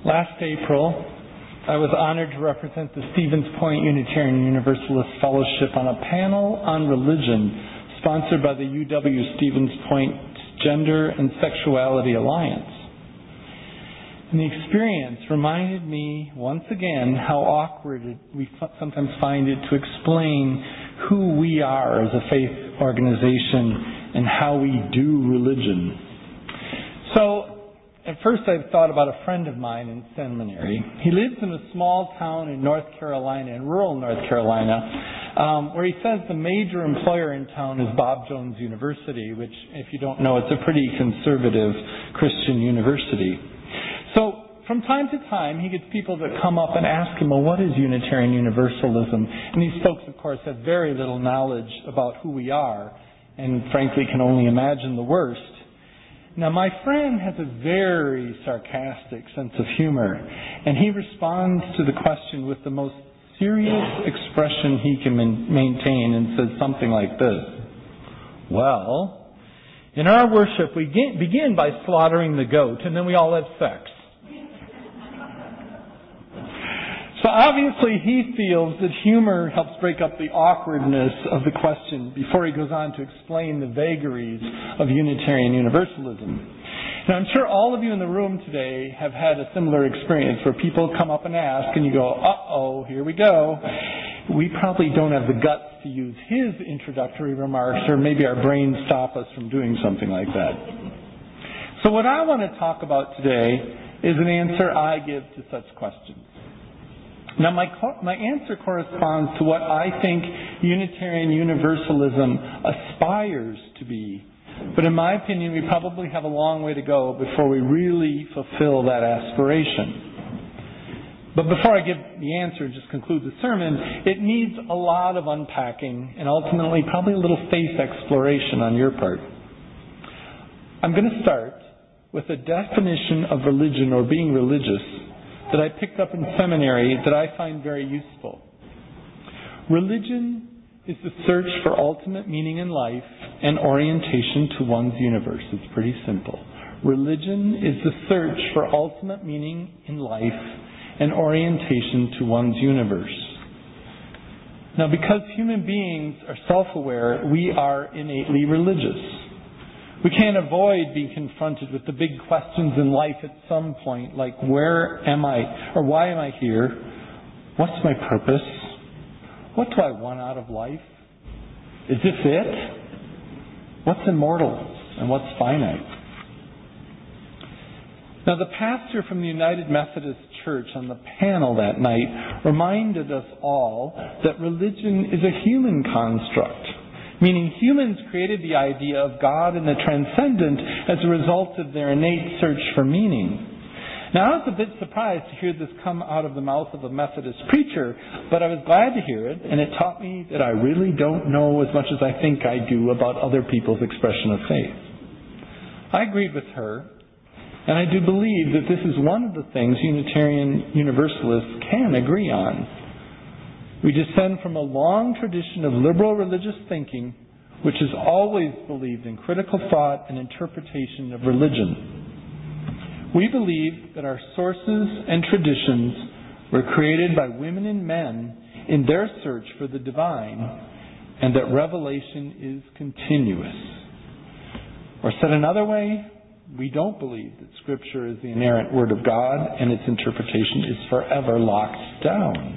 Last April, I was honored to represent the Stevens Point Unitarian Universalist Fellowship on a panel on religion sponsored by the UW Stevens Point Gender and Sexuality Alliance. And the experience reminded me once again how awkward we sometimes find it to explain who we are as a faith organization and how we do religion. So, at first I thought about a friend of mine in seminary. He lives in a small town in North Carolina, in rural North Carolina, where he says the major employer in town is Bob Jones University, which, if you don't know, it's a pretty conservative Christian university. So, from time to time, he gets people that come up and ask him, well, what is Unitarian Universalism? And these folks, of course, have very little knowledge about who we are, and frankly can only imagine the worst. Now, my friend has a very sarcastic sense of humor, and he responds to the question with the most serious expression he can maintain and says something like this. Well, in our worship, we begin by slaughtering the goat, and then we all have sex. So obviously he feels that humor helps break up the awkwardness of the question before he goes on to explain the vagaries of Unitarian Universalism. Now I'm sure all of you in the room today have had a similar experience where people come up and ask and you go, uh-oh, here we go. We probably don't have the guts to use his introductory remarks, or maybe our brains stop us from doing something like that. So what I want to talk about today is an answer I give to such questions. Now, my answer corresponds to what I think Unitarian Universalism aspires to be. But in my opinion, we probably have a long way to go before we really fulfill that aspiration. But before I give the answer and just conclude the sermon, it needs a lot of unpacking and ultimately probably a little faith exploration on your part. I'm going to start with a definition of religion or being religious that I picked up in seminary that I find very useful. Religion is the search for ultimate meaning in life and orientation to one's universe. It's pretty simple. Religion is the search for ultimate meaning in life and orientation to one's universe. Now, because human beings are self-aware, we are innately religious. We can't avoid being confronted with the big questions in life at some point, like where am I, or why am I here? What's my purpose? What do I want out of life? Is this it? What's immortal and what's finite? Now, the pastor from the United Methodist Church on the panel that night reminded us all that religion is a human construct, meaning humans created the idea of God and the transcendent as a result of their innate search for meaning. Now, I was a bit surprised to hear this come out of the mouth of a Methodist preacher, but I was glad to hear it, and it taught me that I really don't know as much as I think I do about other people's expression of faith. I agreed with her, and I do believe that this is one of the things Unitarian Universalists can agree on. We descend from a long tradition of liberal religious thinking, which has always believed in critical thought and interpretation of religion. We believe that our sources and traditions were created by women and men in their search for the divine, and that revelation is continuous. Or said another way, we don't believe that Scripture is the inerrant Word of God and its interpretation is forever locked down.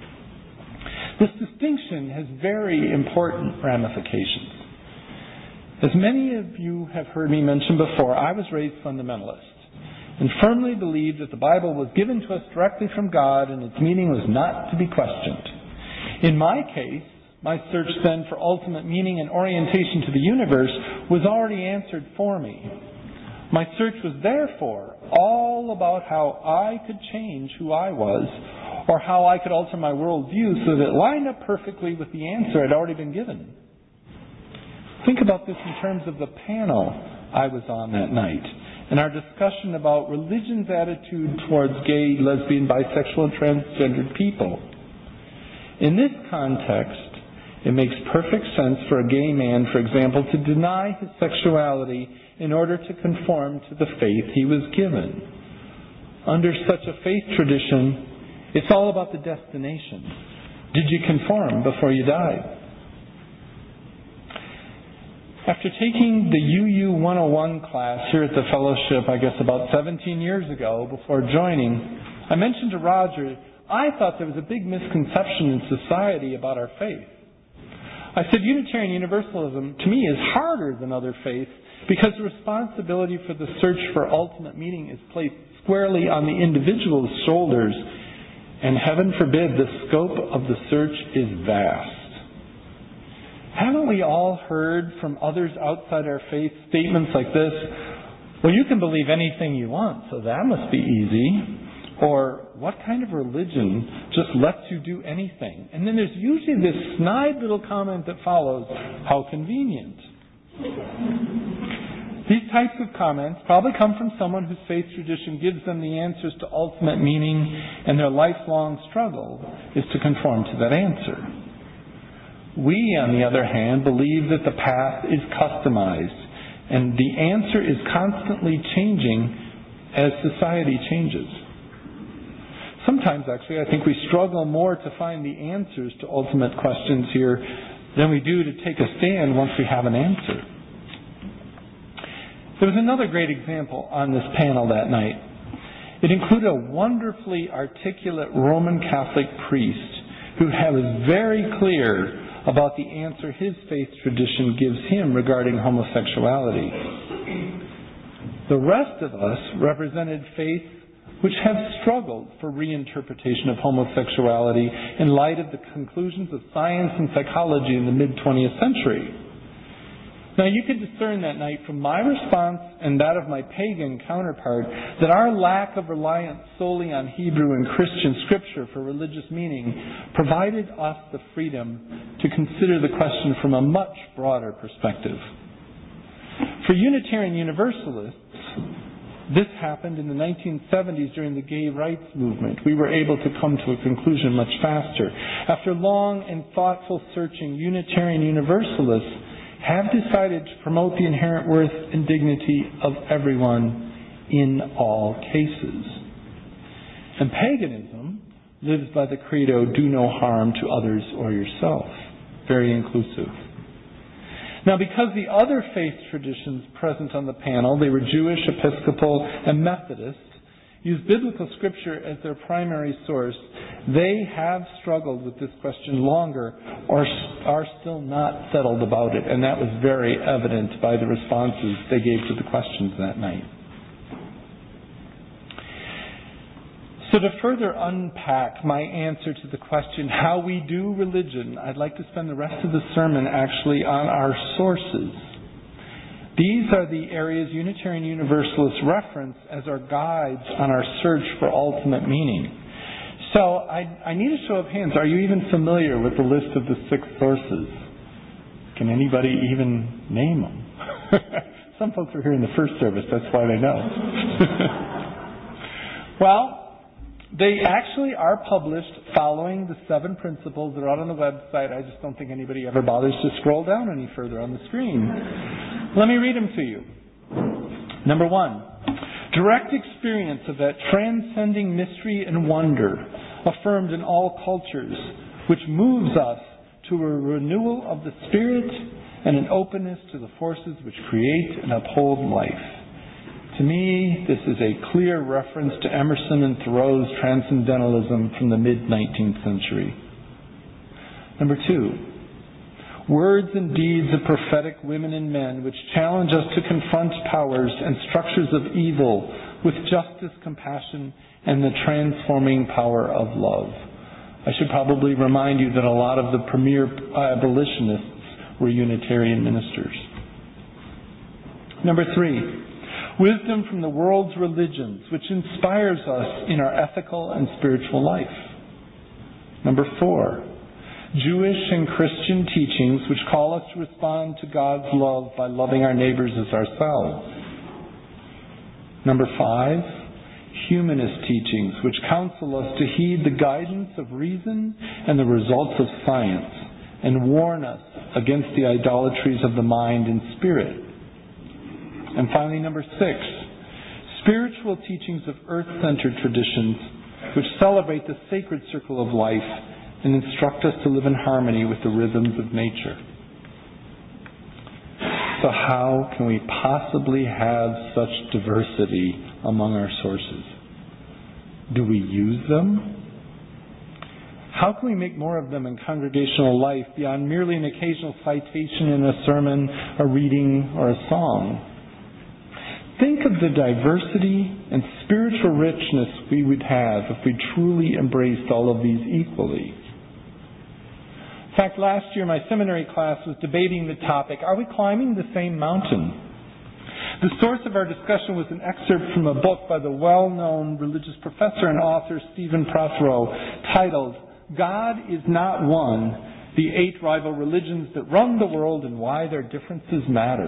This distinction has very important ramifications. As many of you have heard me mention before, I was raised fundamentalist and firmly believed that the Bible was given to us directly from God and its meaning was not to be questioned. In my case, my search then for ultimate meaning and orientation to the universe was already answered for me. My search was therefore all about how I could change who I was, or how I could alter my worldview so that it lined up perfectly with the answer I'd already been given. Think about this in terms of the panel I was on that night, and our discussion about religion's attitude towards gay, lesbian, bisexual, and transgendered people. In this context, it makes perfect sense for a gay man, for example, to deny his sexuality in order to conform to the faith he was given. Under such a faith tradition, it's all about the destination. Did you conform before you died? After taking the UU 101 class here at the fellowship, I guess about 17 years ago, before joining, I mentioned to Roger, I thought there was a big misconception in society about our faith. I said Unitarian Universalism, to me, is harder than other faiths because the responsibility for the search for ultimate meaning is placed squarely on the individual's shoulders, and heaven forbid the scope of the search is vast. Haven't we all heard from others outside our faith statements like this? Well, you can believe anything you want, so that must be easy. Or, what kind of religion just lets you do anything? And then there's usually this snide little comment that follows, how convenient. These types of comments probably come from someone whose faith tradition gives them the answers to ultimate meaning, and their lifelong struggle is to conform to that answer. We, on the other hand, believe that the path is customized, and the answer is constantly changing as society changes. Sometimes, actually, I think we struggle more to find the answers to ultimate questions here than we do to take a stand once we have an answer. There was another great example on this panel that night. It included a wonderfully articulate Roman Catholic priest who was very clear about the answer his faith tradition gives him regarding homosexuality. The rest of us represented faiths which have struggled for reinterpretation of homosexuality in light of the conclusions of science and psychology in the mid-20th century. Now, you could discern that night from my response and that of my pagan counterpart that our lack of reliance solely on Hebrew and Christian scripture for religious meaning provided us the freedom to consider the question from a much broader perspective. For Unitarian Universalists, this happened in the 1970s during the gay rights movement. We were able to come to a conclusion much faster. After long and thoughtful searching, Unitarian Universalists have decided to promote the inherent worth and dignity of everyone in all cases. And paganism lives by the credo, do no harm to others or yourself. Very inclusive. Now, because the other faith traditions present on the panel, they were Jewish, Episcopal, and Methodist, use biblical scripture as their primary source, they have struggled with this question longer or are still not settled about it. And that was very evident by the responses they gave to the questions that night. So to further unpack my answer to the question, how we do religion, I'd like to spend the rest of the sermon actually on our sources. These are the areas Unitarian Universalists reference as our guides on our search for ultimate meaning. So I need a show of hands. Are you even familiar with the list of the 6 sources? Can anybody even name them? Some folks were here in the first service, that's why they know. Well, they actually are published following the 7 principles that are out on the website. I just don't think anybody ever bothers to scroll down any further on the screen. Let me read them to you. Number 1, direct experience of that transcending mystery and wonder affirmed in all cultures, which moves us to a renewal of the spirit and an openness to the forces which create and uphold life. To me, this is a clear reference to Emerson and Thoreau's transcendentalism from the mid-19th century. Number 2, words and deeds of prophetic women and men which challenge us to confront powers and structures of evil with justice, compassion, and the transforming power of love. I should probably remind you that a lot of the premier abolitionists were Unitarian ministers. Number 3, wisdom from the world's religions, which inspires us in our ethical and spiritual life. Number 4, Jewish and Christian teachings which call us to respond to God's love by loving our neighbors as ourselves. Number 5, humanist teachings which counsel us to heed the guidance of reason and the results of science and warn us against the idolatries of the mind and spirit. And finally, number 6, spiritual teachings of earth-centered traditions which celebrate the sacred circle of life and instruct us to live in harmony with the rhythms of nature. So how can we possibly have such diversity among our sources? Do we use them? How can we make more of them in congregational life beyond merely an occasional citation in a sermon, a reading, or a song? Think of the diversity and spiritual richness we would have if we truly embraced all of these equally. In fact, last year my seminary class was debating the topic, are we climbing the same mountain? The source of our discussion was an excerpt from a book by the well-known religious professor and author Stephen Prothero titled, God is Not One, the 8 Rival Religions That Run the World and Why Their Differences Matter.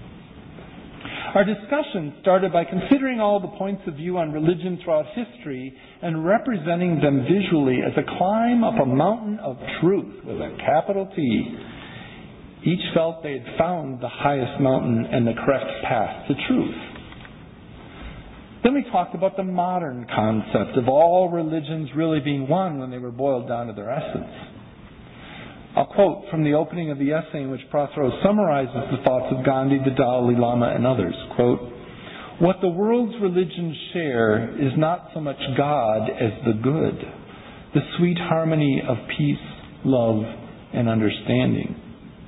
Our discussion started by considering all the points of view on religion throughout history and representing them visually as a climb up a mountain of truth with a capital T. Each felt they had found the highest mountain and the correct path to truth. Then we talked about the modern concept of all religions really being one when they were boiled down to their essence. I'll quote from the opening of the essay in which Prothero summarizes the thoughts of Gandhi, the Dalai Lama, and others. Quote, what the world's religions share is not so much God as the good, the sweet harmony of peace, love, and understanding.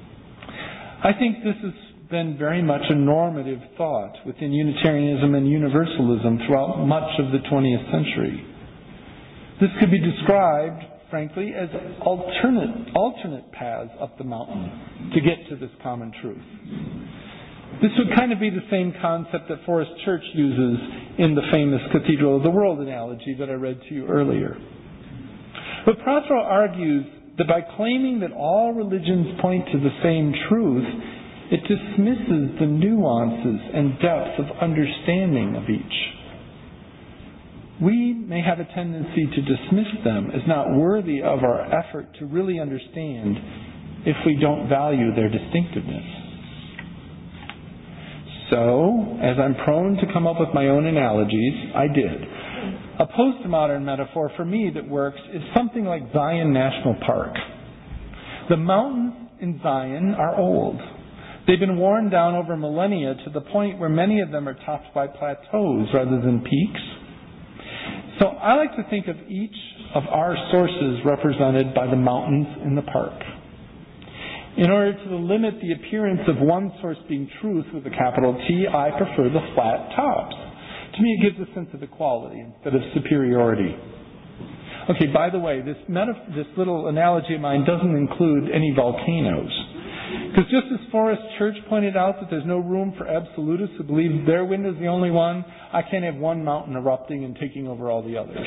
I think this has been very much a normative thought within Unitarianism and Universalism throughout much of the 20th century. This could be described, frankly, as alternate paths up the mountain to get to this common truth. This would kind of be the same concept that Forest Church uses in the famous Cathedral of the World analogy that I read to you earlier. But Prothero argues that by claiming that all religions point to the same truth, it dismisses the nuances and depth of understanding of each. We may have a tendency to dismiss them as not worthy of our effort to really understand if we don't value their distinctiveness. So, as I'm prone to come up with my own analogies, I did. A postmodern metaphor for me that works is something like Zion National Park. The mountains in Zion are old. They've been worn down over millennia to the point where many of them are topped by plateaus rather than peaks. So I like to think of each of our sources represented by the mountains in the park. In order to limit the appearance of one source being truth with a capital T, I prefer the flat tops. To me, it gives a sense of equality instead of superiority. Okay, by the way, this little analogy of mine doesn't include any volcanoes. Because just as Forest Church pointed out that there's no room for absolutists who believe their wind is the only one, I can't have one mountain erupting and taking over all the others.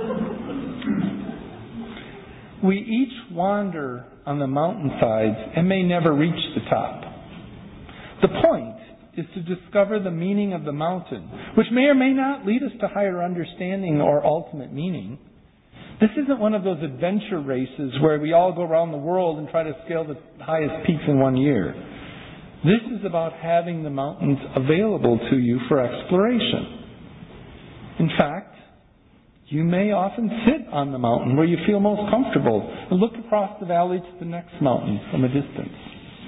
We each wander on the mountainsides and may never reach the top. The point is to discover the meaning of the mountain, which may or may not lead us to higher understanding or ultimate meaning. This isn't one of those adventure races where we all go around the world and try to scale the highest peaks in one year. This is about having the mountains available to you for exploration. In fact, you may often sit on the mountain where you feel most comfortable and look across the valley to the next mountain from a distance.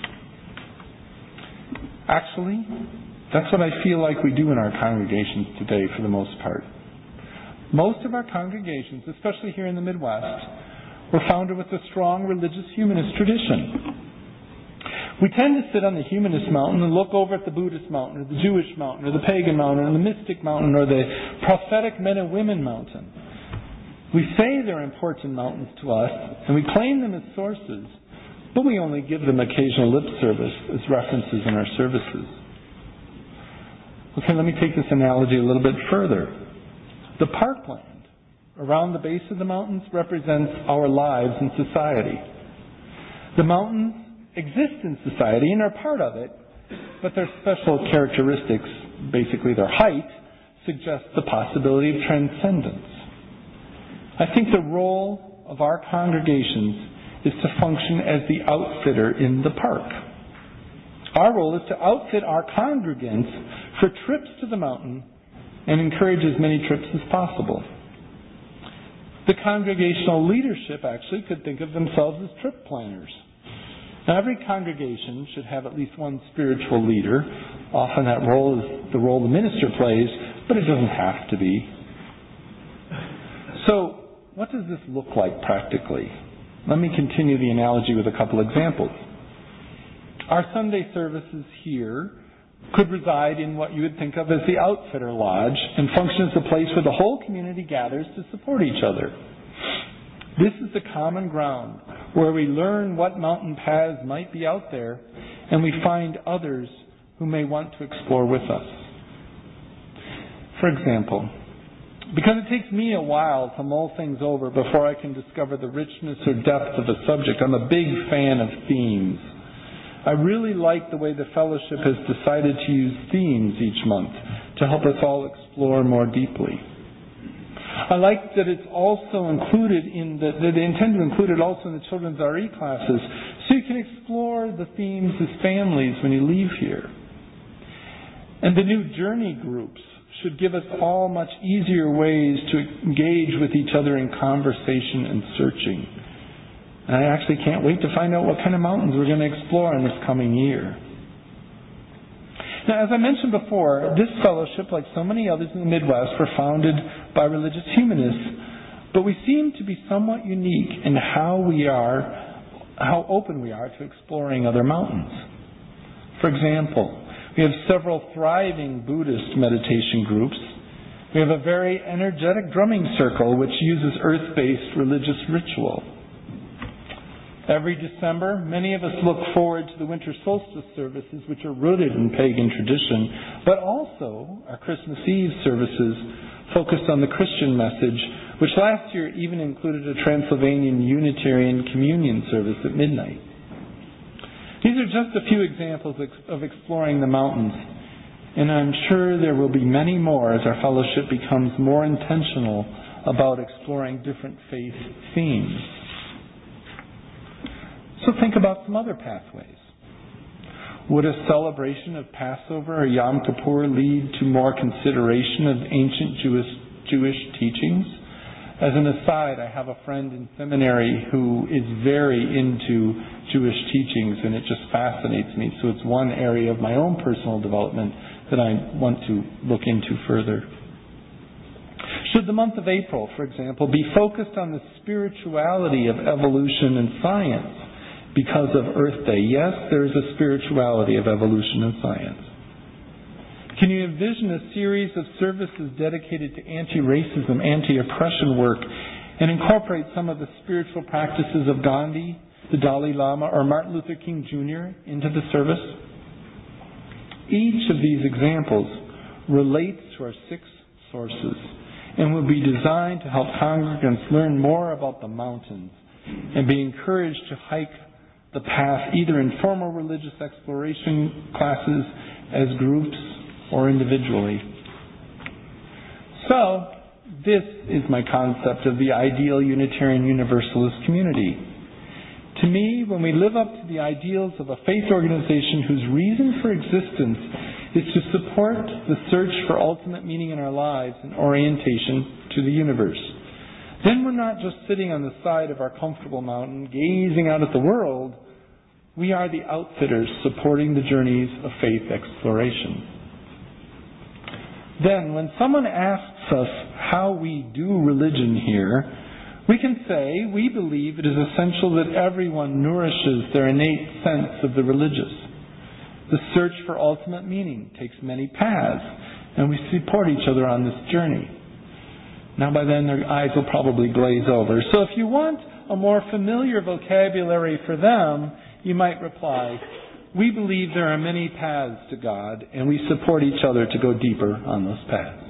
Actually, that's what I feel like we do in our congregations today for the most part. Most of our congregations, especially here in the Midwest, were founded with a strong religious humanist tradition. We tend to sit on the humanist mountain and look over at the Buddhist mountain, or the Jewish mountain, or the pagan mountain, or the mystic mountain, or the prophetic men and women mountain. We say they're important mountains to us, and we claim them as sources, but we only give them occasional lip service as references in our services. Okay, let me take this analogy a little bit further. The parkland around the base of the mountains represents our lives in society. The mountains exist in society and are part of it, but their special characteristics, basically their height, suggest the possibility of transcendence. I think the role of our congregations is to function as the outfitter in the park. Our role is to outfit our congregants for trips to the mountain and encourage as many trips as possible. The congregational leadership actually could think of themselves as trip planners. Now, every congregation should have at least one spiritual leader. Often that role is the role the minister plays, but it doesn't have to be. So, what does this look like practically? Let me continue the analogy with a couple examples. Our Sunday services here could reside in what you would think of as the outfitter lodge and function as a place where the whole community gathers to support each other. This is the common ground where we learn what mountain paths might be out there, and we find others who may want to explore with us. For example, because it takes me a while to mull things over before I can discover the richness or depth of a subject, I'm a big fan of themes. I really like the way the fellowship has decided to use themes each month to help us all explore more deeply. I like that it's also included that they intend to include it also in the children's RE classes, so you can explore the themes as families when you leave here. And the new journey groups should give us all much easier ways to engage with each other in conversation and searching. And I actually can't wait to find out what kind of mountains we're going to explore in this coming year. Now, as I mentioned before, this fellowship, like so many others in the Midwest, were founded by religious humanists, but we seem to be somewhat unique in how open we are to exploring other mountains. For example, we have several thriving Buddhist meditation groups. We have a very energetic drumming circle which uses earth-based religious ritual. Every December, many of us look forward to the winter solstice services, which are rooted in pagan tradition, but also our Christmas Eve services focused on the Christian message, which last year even included a Transylvanian Unitarian communion service at midnight. These are just a few examples of exploring the mountains, and I'm sure there will be many more as our fellowship becomes more intentional about exploring different faith themes. So think about some other pathways. Would a celebration of Passover or Yom Kippur lead to more consideration of ancient Jewish teachings? As an aside, I have a friend in seminary who is very into Jewish teachings, and it just fascinates me. So it's one area of my own personal development that I want to look into further. Should the month of April, for example, be focused on the spirituality of evolution and science because of Earth Day? Yes, there is a spirituality of evolution and science. Can you envision a series of services dedicated to anti-racism, anti-oppression work, and incorporate some of the spiritual practices of Gandhi, the Dalai Lama, or Martin Luther King Jr. into the service? Each of these examples relates to our 6 sources and will be designed to help congregants learn more about the mountains and be encouraged to hike the path either in formal religious exploration classes, as groups, or individually. So, this is my concept of the ideal Unitarian Universalist community. To me, when we live up to the ideals of a faith organization whose reason for existence is to support the search for ultimate meaning in our lives and orientation to the universe, then we're not just sitting on the side of our comfortable mountain, gazing out at the world. We are the outfitters supporting the journeys of faith exploration. Then, when someone asks us how we do religion here, we can say we believe it is essential that everyone nourishes their innate sense of the religious. The search for ultimate meaning takes many paths, and we support each other on this journey. Now by then their eyes will probably glaze over. So if you want a more familiar vocabulary for them, you might reply, we believe there are many paths to God, and we support each other to go deeper on those paths.